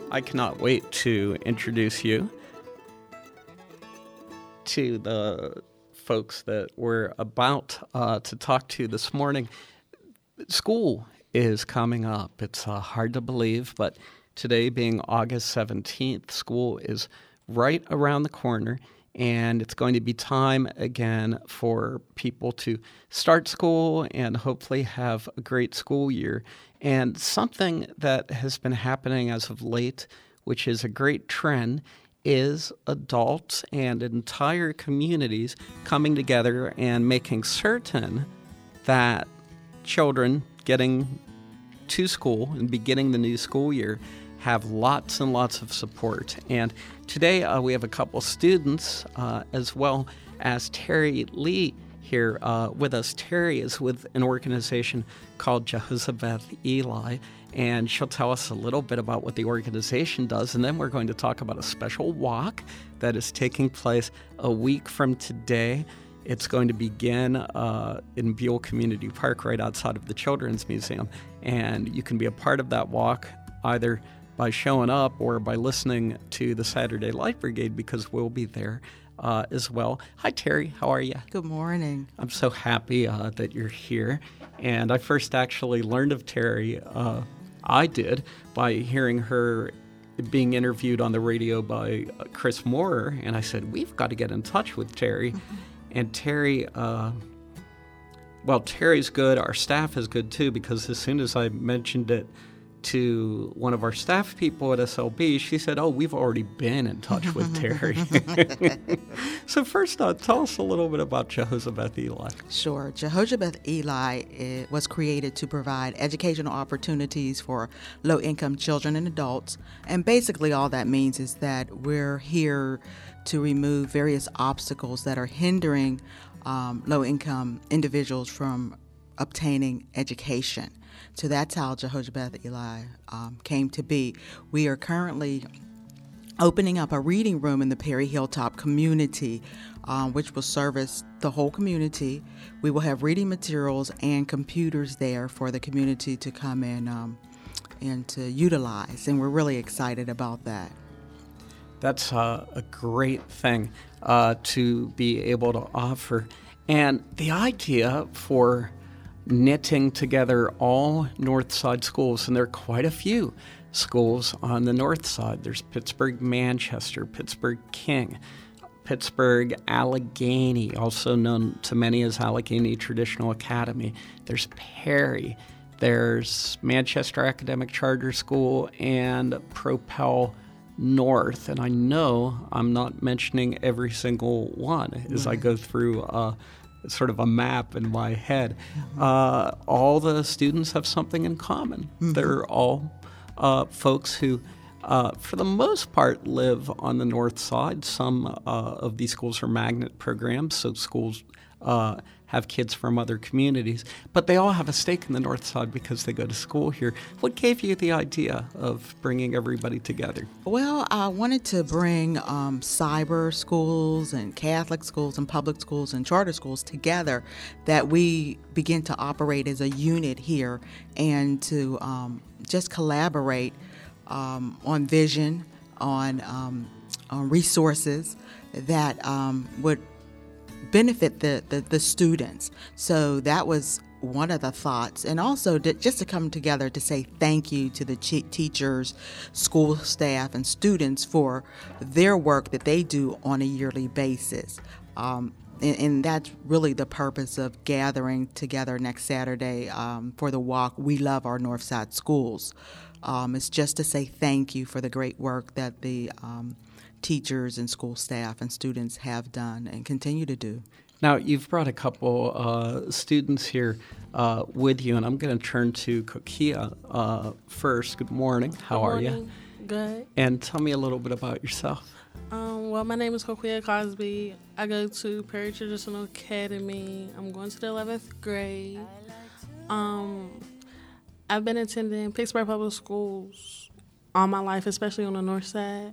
I cannot wait to introduce you to the folks that we're about to talk to this morning. School is coming up. It's hard to believe, but today being August 17th, school is right around the corner, and it's going to be time again for people to start school and hopefully have a great school year. And something that has been happening as of late, which is a great trend, is adults and entire communities coming together and making certain that children getting to school and beginning the new school year have lots and lots of support. And today we have a couple students as well as Terry Lee here with us. Terry is with an organization called Jehosabeth Eli, and she'll tell us a little bit about what the organization does, and then we're going to talk about a special walk that is taking place a week from today. It's going to begin in Buell Community Park right outside of the Children's Museum, and you can be a part of that walk either by showing up or by listening to the Saturday Light Brigade, because we'll be there as well. Hi, Terry. How are you? Good morning. I'm so happy that you're here. And I first actually learned of Terry, I did, by hearing her being interviewed on the radio by Chris Moore. And I said, we've got to get in touch with Terry. Mm-hmm. And Terry, Terry's good. Our staff is good, too, because as soon as I mentioned it to one of our staff people at SLB, she said, we've already been in touch with Terry. So first, tell us a little bit about Jehosabeth Eli. Sure. Jehosabeth Eli was created to provide educational opportunities for low-income children and adults. And basically all that means is that we're here to remove various obstacles that are hindering low-income individuals from obtaining education. So that's how Jehosabeth Eli came to be. We are currently opening up a reading room in the Perry Hilltop community, which will service the whole community. We will have reading materials and computers there for the community to come in and to utilize, and we're really excited about that. That's a great thing to be able to offer. And the idea for knitting together all North Side schools, and there are quite a few schools on the North Side. There's Pittsburgh Manchester, Pittsburgh King, Pittsburgh Allegheny, also known to many as Allegheny Traditional Academy. There's Perry, there's Manchester Academic Charter School, and Propel North. And I know I'm not mentioning every single one as I go through sort of a map in my head. All the students have something in common. Mm-hmm. They're all folks who, for the most part, live on the North Side. Some of these schools are magnet programs, so schools have kids from other communities, but they all have a stake in the North Side because they go to school here. What gave you the idea of bringing everybody together? Well, I wanted to bring cyber schools and Catholic schools and public schools and charter schools together, that we begin to operate as a unit here and to just collaborate on vision, on resources that would benefit the students. So that was one of the thoughts, and also just to come together to say thank you to the teachers, school staff, and students for their work that they do on a yearly basis. And that's really the purpose of gathering together next Saturday for the walk. We love our Northside schools. It's just to say thank you for the great work that the teachers and school staff and students have done and continue to do. Now, you've brought a couple students here with you, and I'm going to turn to Kokia first. Good morning. How are you? Good. And tell me a little bit about yourself. Well, my name is Kokia Cosby. I go to Perry Traditional Academy. I'm going to the 11th grade. I've been attending Pittsburgh Public Schools all my life, especially on the North Side.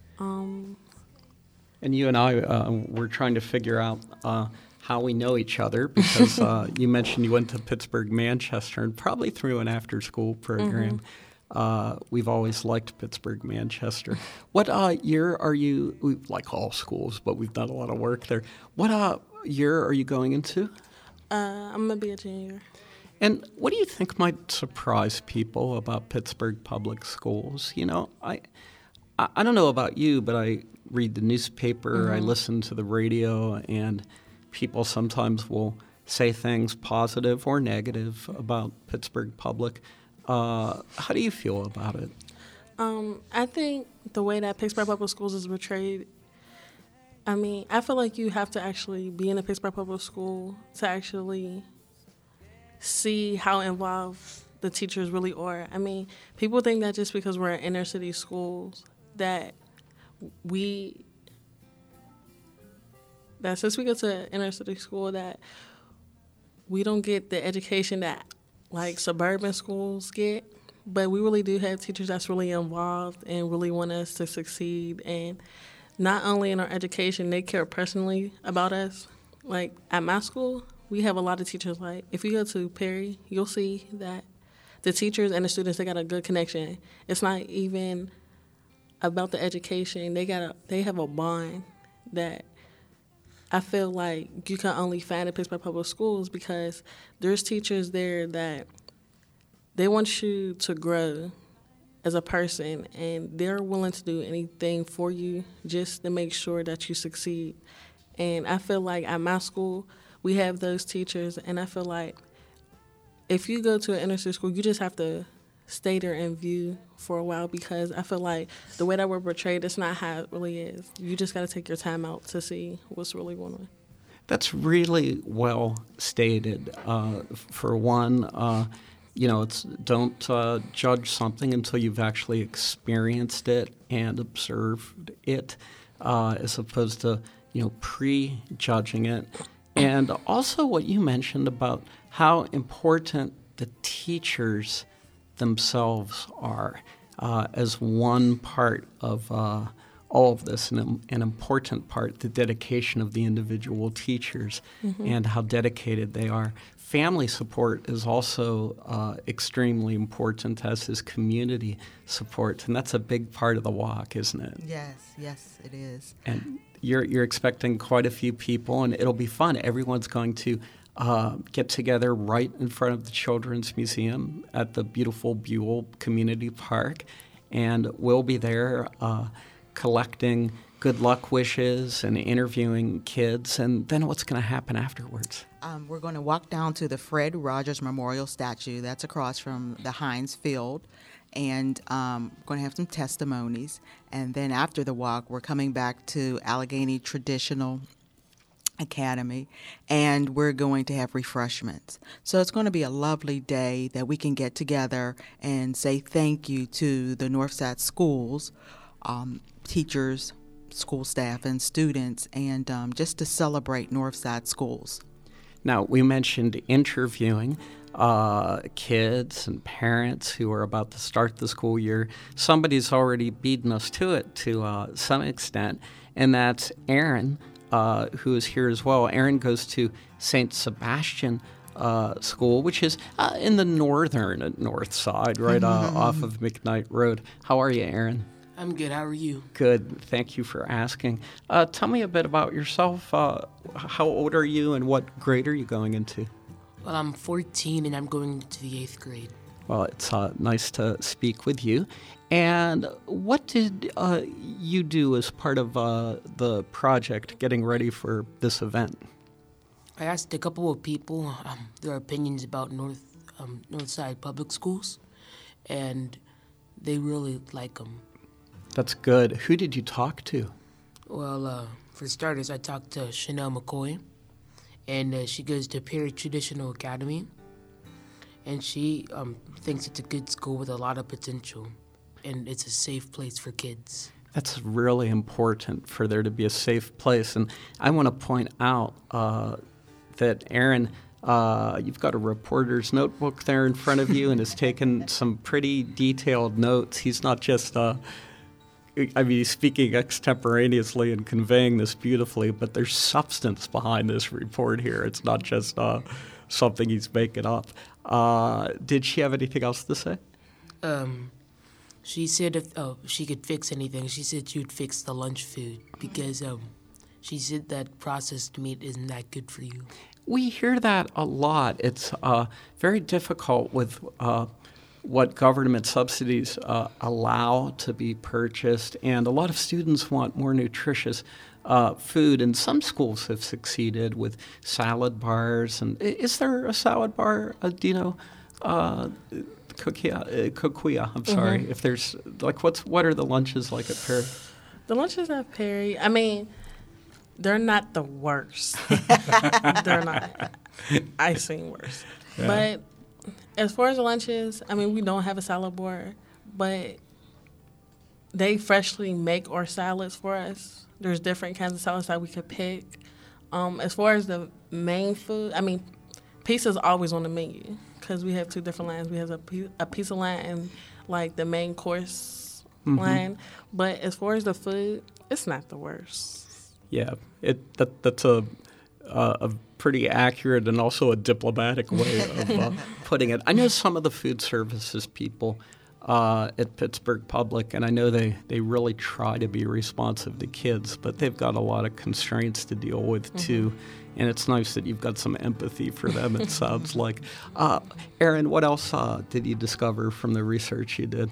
And you and I were trying to figure out how we know each other, because you mentioned you went to Pittsburgh Manchester, and probably through an after-school program. We've always liked Pittsburgh Manchester. What year are you, we like all schools, but we've done a lot of work there. What year are you going into? I'm going to be a junior. And what do you think might surprise people about Pittsburgh public schools? You know, I don't know about you, but I read the newspaper, I listen to the radio, and people sometimes will say things positive or negative about Pittsburgh Public. How do you feel about it? I think the way that Pittsburgh Public Schools is portrayed, I mean, I feel like you have to actually be in a Pittsburgh Public School to actually see how involved the teachers really are. I mean, people think that just because we're in inner city schools that since we go to inner city school that we don't get the education that like suburban schools get, but we really do have teachers that's really involved and really want us to succeed. And not only in our education, they care personally about us. Like at my school, we have a lot of teachers. Like if you go to Perry, you'll see that the teachers and the students, they got a good connection. It's not even about the education. They have a bond that I feel like you can only find in Pittsburgh Public Schools because there's teachers there that they want you to grow as a person, and they're willing to do anything for you just to make sure that you succeed. And I feel like at my school, we have those teachers, and I feel like if you go to an inner city school, you just have to stay there and view for a while because I feel like the way that we're portrayed, it's not how it really is. You just got to take your time out to see what's really going on. That's really well stated. For one, it's don't judge something until you've actually experienced it and observed it, as opposed to prejudging it. And also what you mentioned about how important the teachers themselves are as one part of all of this, and an important part, the dedication of the individual teachers and how dedicated they are. Family support is also extremely important, as is community support, and that's a big part of the walk, isn't it? Yes, it is. And you're expecting quite a few people, and it'll be fun. Everyone's going to get together right in front of the Children's Museum at the beautiful Buell Community Park, and we'll be there collecting good luck wishes and interviewing kids. And then what's going to happen afterwards? We're going to walk down to the Fred Rogers Memorial Statue. That's across from the Heinz Field. And we're going to have some testimonies. And then after the walk, we're coming back to Allegheny Traditional Academy, and we're going to have refreshments. So it's going to be a lovely day that we can get together and say thank you to the Northside schools, teachers, school staff, and students, and just to celebrate Northside schools. Now, we mentioned interviewing kids and parents who are about to start the school year. Somebody's already beaten us to it to some extent, and that's Aaron, who is here as well. Aaron goes to St. Sebastian School, which is in the north side, right off of McKnight Road. How are you, Aaron? I'm good. How are you? Good. Thank you for asking. Tell me a bit about yourself. How old are you, and what grade are you going into? Well, I'm 14, and I'm going into the 8th grade. Well, it's nice to speak with you. And what did you do as part of the project getting ready for this event? I asked a couple of people their opinions about Northside Public Schools, and they really like them. That's good. Who did you talk to? Well, for starters, I talked to Chanel McCoy, and she goes to Perry Traditional Academy, and she thinks it's a good school with a lot of potential, and it's a safe place for kids. That's really important, for there to be a safe place. And I want to point out that Aaron, you've got a reporter's notebook there in front of you and has taken some pretty detailed notes. He's not just he's speaking extemporaneously and conveying this beautifully, but there's substance behind this report here. It's not just something he's making up. Did she have anything else to say? She said if she could fix anything, she said she would fix the lunch food because she said that processed meat isn't that good for you. We hear that a lot. It's very difficult with what government subsidies allow to be purchased, and a lot of students want more nutritious food, and some schools have succeeded with salad bars. And is there a salad bar, do you know, Coquia, I'm sorry, if there's, like, what are the lunches like at Perry? The lunches at Perry, I mean, they're not the worst. They're not. I've seen worse. Yeah. But as far as the lunches, I mean, we don't have a salad bar, but they freshly make our salads for us. There's different kinds of salads that we could pick. As far as the main food, I mean, pizza's always on the menu because we have two different lines. We have a pizza line and, like, the main course line. But as far as the food, it's not the worst. Yeah, that's a pretty accurate and also a diplomatic way of putting it. I know some of the food services people at Pittsburgh Public, and I know they really try to be responsive to kids, but they've got a lot of constraints to deal with too. And it's nice that you've got some empathy for them, it sounds like. Aaron, what else did you discover from the research you did?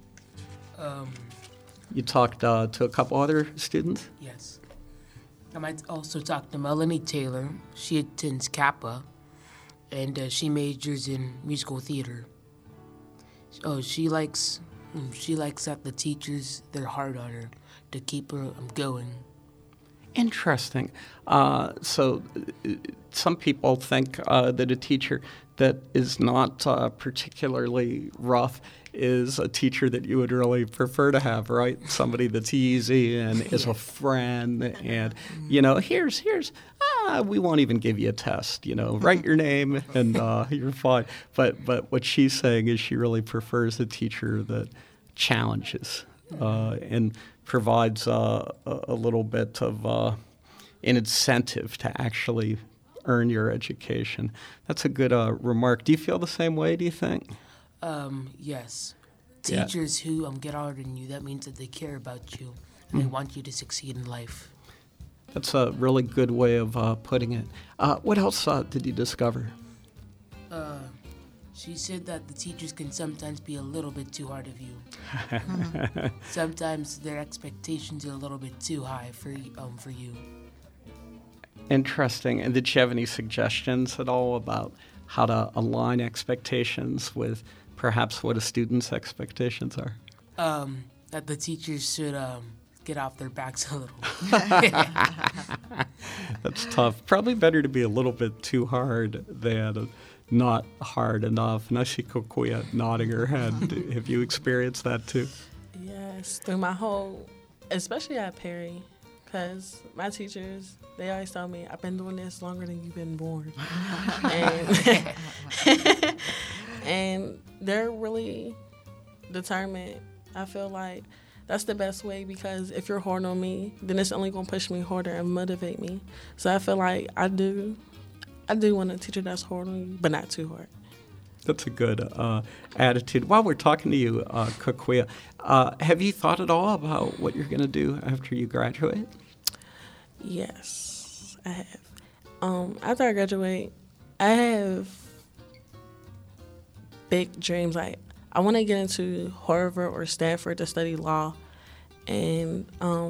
You talked to a couple other students? Yes. I might also talk to Melanie Taylor. She attends Kappa, and she majors in musical theater. Oh, she likes that the teachers, they're hard on her to keep her going. Interesting. So some people think that a teacher that is not particularly rough is a teacher that you would really prefer to have, right? Somebody that's easy and is a friend, and here's we won't even give you a test, write your name and you're fine. But what she's saying is she really prefers a teacher that challenges and provides a little bit of an incentive to actually earn your education. That's a good remark. Do you feel the same way, do you think? Yes. Teachers who get harder than you, that means that they care about you and they want you to succeed in life. That's a really good way of putting it. What else did you discover? She said that the teachers can sometimes be a little bit too hard of you. Sometimes their expectations are a little bit too high for you. Interesting. And did you have any suggestions at all about how to align expectations with perhaps what a student's expectations are? That the teachers should get off their backs a little. That's tough. Probably better to be a little bit too hard than not hard enough. And I see Coquia nodding her head. Have you experienced that too? Yes, through my whole, especially at Perry, because my teachers, they always tell me, I've been doing this longer than you've been born. And they're really determined. I feel like that's the best way, because if you're hard on me, then it's only going to push me harder and motivate me. So I feel like I do want a teacher that's hard on you, but not too hard. That's a good attitude. While we're talking to you, Coquia, have you thought at all about what you're going to do after you graduate? Yes, I have. After I graduate, I have big dreams. Like, I want to get into Harvard or Stanford to study law, and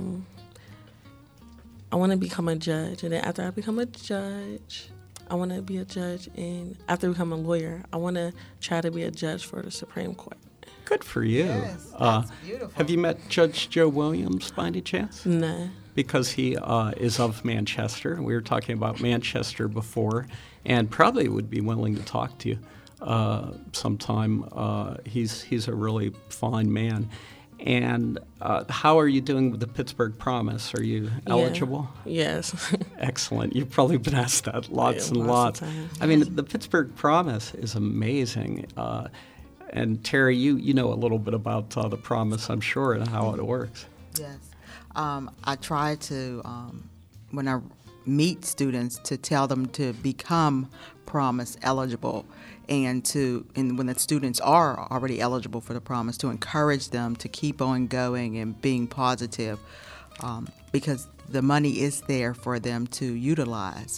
I want to become a judge. And then after I become a judge, I want to be a judge, and after I become a lawyer, I want to try to be a judge for the Supreme Court. Good for you. Yes, that's beautiful. Have you met Judge Joe Williams by any chance? No. Because he is of Manchester. We were talking about Manchester before, and probably would be willing to talk to you sometime. He's a really fine man. And how are you doing with the Pittsburgh Promise? Are you eligible? Yes. Excellent. You've probably been asked that lots and lots. Of times. I mean, the Pittsburgh Promise is amazing. And Terry, you know a little bit about the Promise, I'm sure, and how it works. Yes. I try to, when I meet students, to tell them to become Promise eligible, and when the students are already eligible for the Promise, to encourage them to keep on going and being positive, because the money is there for them to utilize.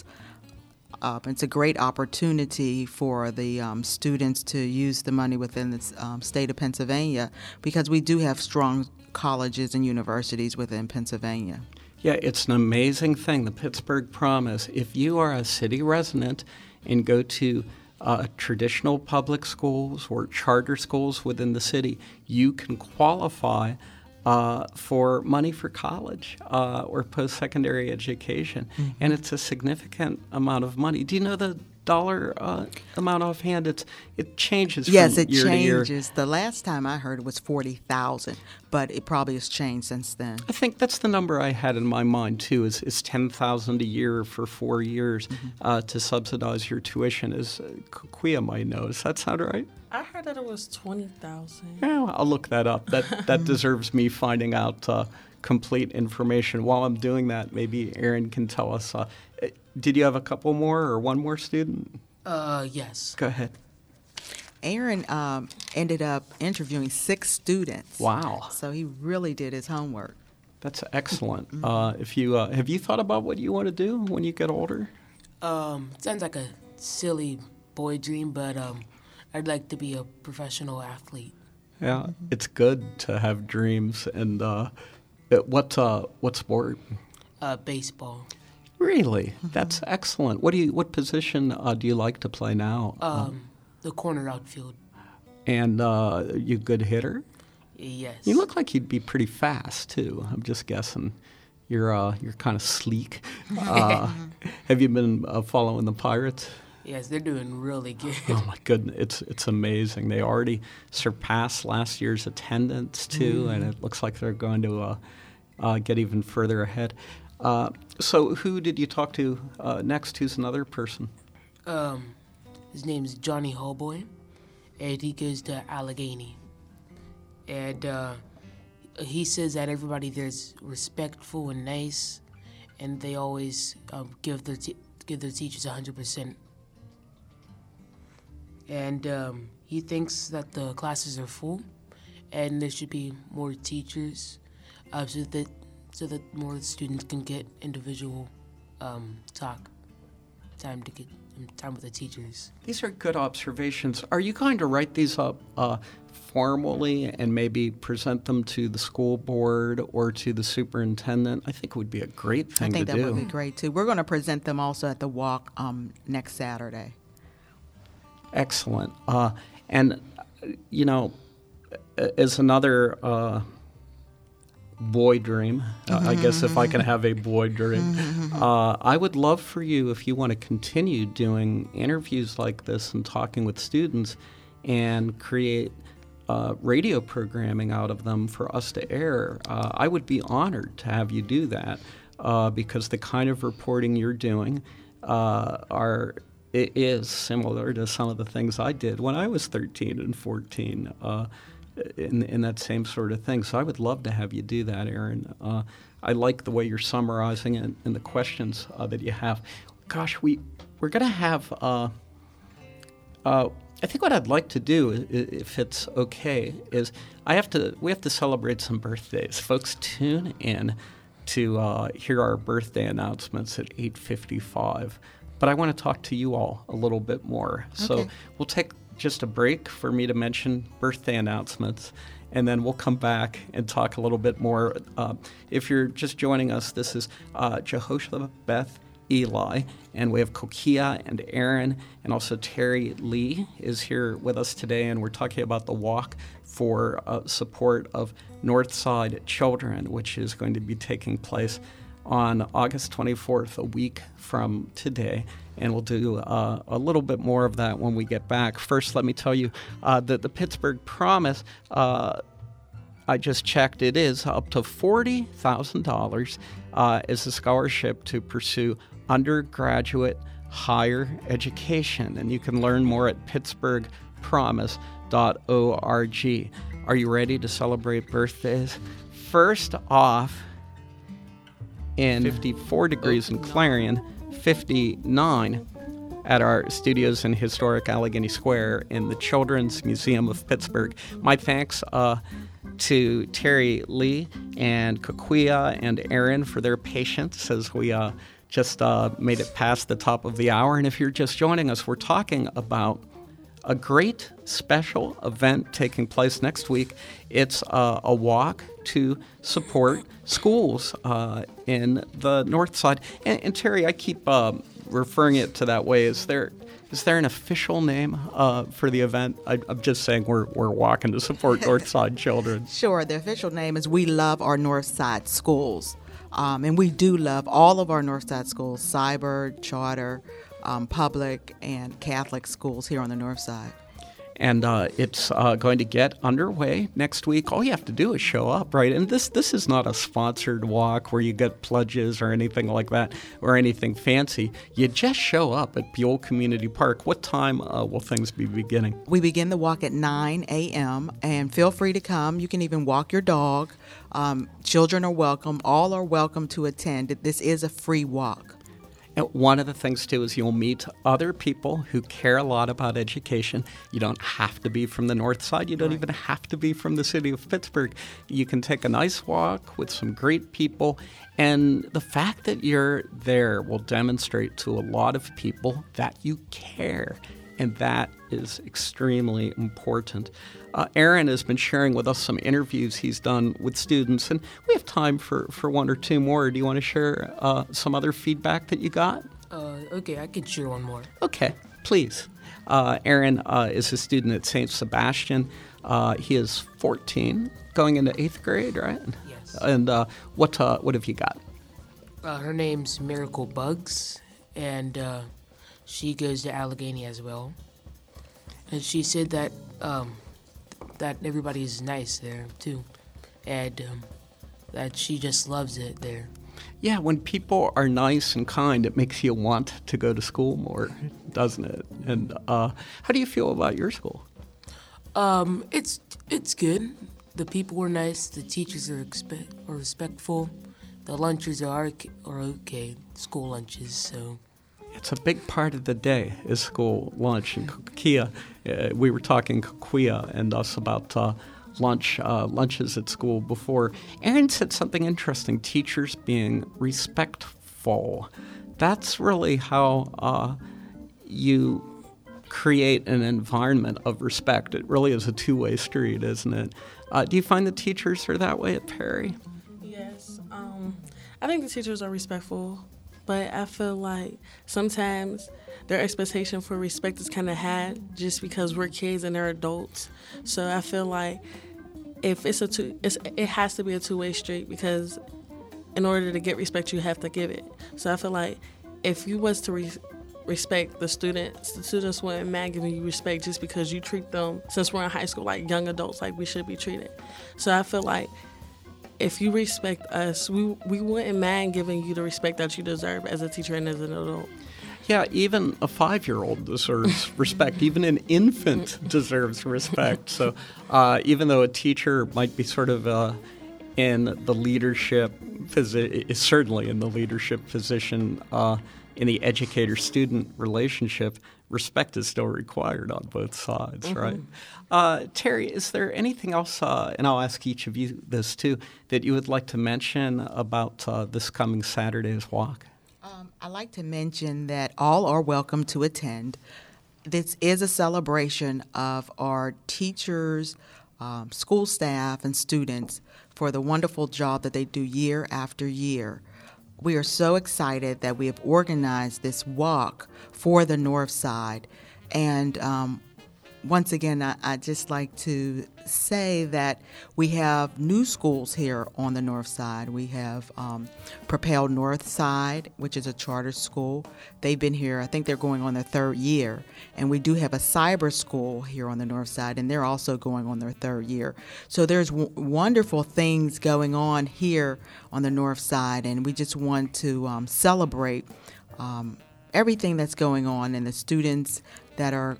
It's a great opportunity for the students to use the money within the state of Pennsylvania, because we do have strong colleges and universities within Pennsylvania. Yeah, it's an amazing thing, the Pittsburgh Promise. If you are a city resident and go to traditional public schools or charter schools within the city, you can qualify for money for college or post-secondary education. Mm-hmm. And it's a significant amount of money. Do you know the dollar amount offhand? It changes yes, from it year changes. to year. The last time I heard it was $40,000, but it probably has changed since then. I think that's the number I had in my mind too. Is $10,000 a year for 4 years to subsidize your tuition? As Kuya might know, does that sound right? I heard that it was 20,000. Yeah, I'll look that up. That deserves me finding out complete information. While I'm doing that, maybe Aaron can tell us. Did you have a couple more or one more student? Yes. Go ahead. Aaron ended up interviewing 6 students. Wow. So he really did his homework. That's excellent. If you have you thought about what you want to do when you get older? Sounds like a silly boy dream, but I'd like to be a professional athlete. Yeah, it's good to have dreams. And what sport? Baseball. Really? That's excellent. What position do you like to play now? The corner outfield. And you a good hitter? Yes. You look like you'd be pretty fast too. I'm just guessing. You're kind of sleek. Have you been following the Pirates? Yes, they're doing really good. Oh my goodness, it's amazing. They already surpassed last year's attendance too, and it looks like they're going to get even further ahead. So who did you talk to next? Who's another person? His name is Johnny Hallboy, and he goes to Allegheny. And he says that everybody there's respectful and nice, and they always give their teachers 100%. And he thinks that the classes are full, and there should be more teachers, so that more students can get individual time with the teachers. These are good observations. Are you going to write these up formally and maybe present them to the school board or to the superintendent? I think it would be a great thing to do. I think that would be great too. We're going to present them also at the walk next Saturday. Excellent. And, you know, as another boy dream, I guess if I can have a boy dream, I would love for you, if you want to continue doing interviews like this and talking with students and create radio programming out of them for us to air, I would be honored to have you do that because the kind of reporting you're doing it is similar to some of the things I did when I was 13 and 14 in that same sort of thing. So I would love to have you do that, Aaron. I like the way you're summarizing it and the questions that you have. Gosh, we're going to have I think what I'd like to do, if it's okay, is we have to celebrate some birthdays. Folks, tune in to hear our birthday announcements at 8:55. But I want to talk to you all a little bit more. Okay. So we'll take just a break for me to mention birthday announcements, and then we'll come back and talk a little bit more. If you're just joining us, this is Jehoshabeth Eli, and we have Kokia and Aaron, and also Terry Lee is here with us today, and we're talking about the walk for support of Northside Children, which is going to be taking place on August 24th, a week from today, and we'll do a little bit more of that when we get back. First, let me tell you that the Pittsburgh Promise, I just checked, it is up to $40,000 as a scholarship to pursue undergraduate higher education, and you can learn more at pittsburghpromise.org. Are you ready to celebrate birthdays? First off, in 54 degrees in Clarion, 59 at our studios in historic Allegheny Square in the Children's Museum of Pittsburgh. My thanks to Terry Lee and Kakuya and Aaron for their patience as we just made it past the top of the hour. And if you're just joining us, we're talking about a great special event taking place next week. It's a walk to support schools in the North Side. And Terry, I keep referring it to that way. Is there an official name for the event? I'm just saying we're walking to support North Side children. Sure. The official name is We Love Our North Side Schools. And we do love all of our North Side schools, cyber, charter, public, and Catholic schools here on the North Side. And it's going to get underway next week. All you have to do is show up, right? And this is not a sponsored walk where you get pledges or anything like that or anything fancy. You just show up at Buell Community Park. What time will things be beginning? We begin the walk at 9 a.m. and feel free to come. You can even walk your dog. Children are welcome. All are welcome to attend. This is a free walk. And one of the things, too, is you'll meet other people who care a lot about education. You don't have to be from the North Side. You don't even have to be from the city of Pittsburgh. You can take a nice walk with some great people. And the fact that you're there will demonstrate to a lot of people that you care. And that is extremely important. Aaron has been sharing with us some interviews he's done with students, and we have time for one or two more. Do you want to share some other feedback that you got? Okay, I can share one more. Okay, please. Aaron is a student at St. Sebastian. He is 14, going into 8th grade, right? Yes. And what have you got? Her name's Miracle Bugs, and she goes to Allegheny as well. And she said that that everybody's nice there too, and that she just loves it there. Yeah, when people are nice and kind, it makes you want to go to school more, doesn't it? And how do you feel about your school? It's good. The people are nice. The teachers are respectful. The lunches are okay. School lunches, so. It's a big part of the day is school lunch. And Kakuya, we were talking Kakuya and us about lunches at school before. Aaron said something interesting, teachers being respectful. That's really how you create an environment of respect. It really is a two-way street, isn't it? Do you find the teachers are that way at Perry? Yes. I think the teachers are respectful. But I feel like sometimes their expectation for respect is kind of high just because we're kids and they're adults. So I feel like if it has to be a two-way street because in order to get respect, you have to give it. So I feel like if you was to respect the students wouldn't mind giving you respect just because you treat them, since we're in high school, like young adults, like we should be treated. So I feel like if you respect us, we wouldn't mind giving you the respect that you deserve as a teacher and as an adult. Yeah, even a 5-year-old deserves respect. Even an infant deserves respect. So even though a teacher might be sort of in the leadership is certainly in the leadership position in the educator-student relationship, respect is still required on both sides, right? Terry, is there anything else, and I'll ask each of you this too, that you would like to mention about this coming Saturday's walk? I'd like to mention that all are welcome to attend. This is a celebration of our teachers, school staff, and students for the wonderful job that they do year after year. We are so excited that we have organized this walk for the North Side. And once again, I'd just like to say that we have new schools here on the North Side. We have Propel North Side, which is a charter school. They've been here, I think they're going on their 3rd year. And we do have a cyber school here on the North Side, and they're also going on their 3rd year. So there's wonderful things going on here on the North Side, and we just want to celebrate everything that's going on and the students that are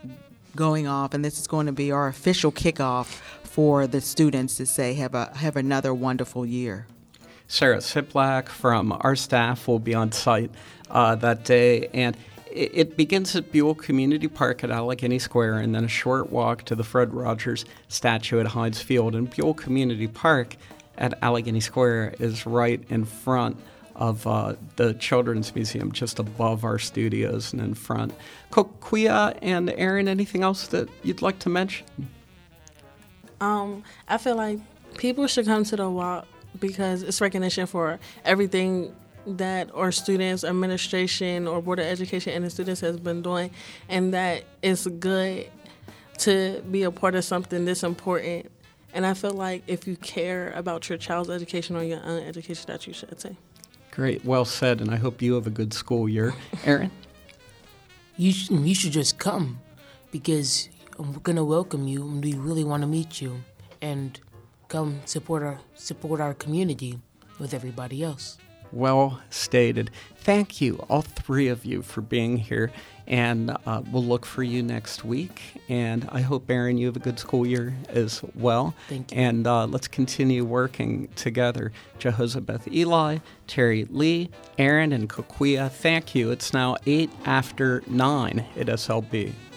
going off, and this is going to be our official kickoff for the students to say have another wonderful year. Sarah Siplak from our staff will be on site that day, and It begins at Buell Community Park at Allegheny Square, and then a short walk to the Fred Rogers statue at Heinz Field. And Buell Community Park at Allegheny Square is right in front of the Children's Museum, just above our studios and in front. Kokia and Aaron, anything else that you'd like to mention? I feel like people should come to the walk because it's recognition for everything that our students, administration, or Board of Education and the students has been doing, and that it's good to be a part of something this important. And I feel like if you care about your child's education or your own education, that you should attend. Great, well said, and I hope you have a good school year. Aaron? You should just come because we're going to welcome you and we really want to meet you and come support our community with everybody else. Well stated. Thank you, all three of you, for being here. And we'll look for you next week. And I hope, Aaron, you have a good school year as well. Thank you. And let's continue working together. Jehosabeth Eli, Terry Lee, Aaron, and Kokia, thank you. It's now 8 after 9 at SLB.